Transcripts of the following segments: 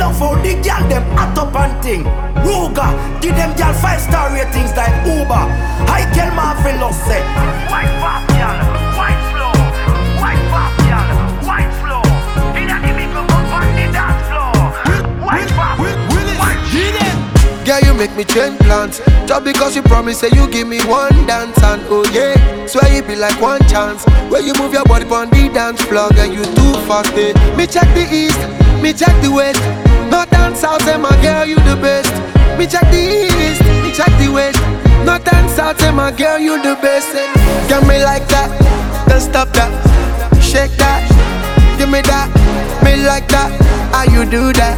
love how the girl them hot up and thing. Ruga, give them girl 5-star ratings like Uber. I tell Marvin Love say, white pop girl, white flow, white pop girl, white flow. Did I give me go up on the dance floor? White pop, white flow. Girl, you make me change plans just because you promise say you give me one dance. And oh yeah, swear you be like one chance when you move your body on the dance floor. Girl, you too fast, eh? Me check the east, me check the west. North and south, say my girl, you the best. Me check the east, me check the west. North and south, say my girl, you the best. Get me like that, don't stop that. Shake that, give me that. Me like that, how you do that?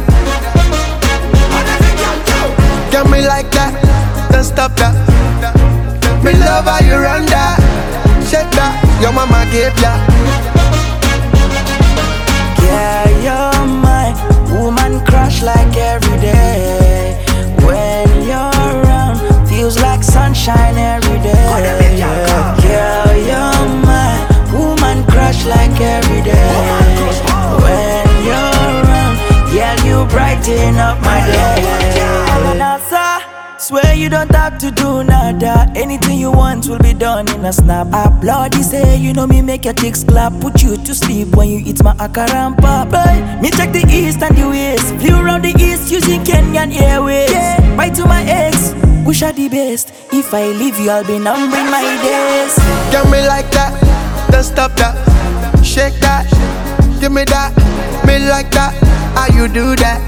Get me like that, don't stop that. Me love how you run that. Shake that, your mama gave ya. Yeah, you're my woman crush like every day. When you're around, feels like sunshine every day. Yeah, you're my woman crush like every day. When you're around, yeah, you brighten up my day. Swear you don't have to do nada. Anything you want will be done in a snap. Applaud, say you know me make your chicks clap. Put you to sleep when you eat my akara and pop. Me check the east and the west. Flew around the east using Kenyan Airways. Yeah, bye to my ex, wish I the best. If I leave you, I'll be numbering my days. Get me like that, don't stop that. Shake that, give me that. Me like that, how you do that?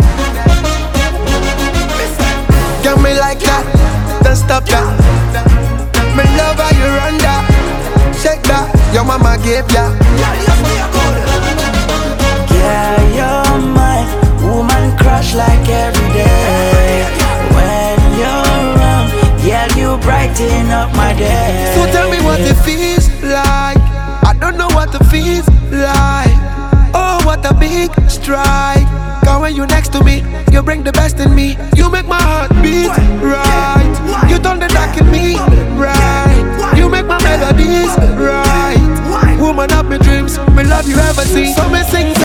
Get me like that, don't stop that. Me love how you run that. Shake that, your mama gave ya. Yeah, you're my woman crush like every day. When you're around, yeah, you brighten up my day. So tell me what it feels like. I don't know what it feels like. Oh, what a big strike. Cause when you next to me, you bring the best in me. You make my heart beat right. You turn the dark in me right. You make my melodies right. Woman of my dreams, me love you ever since.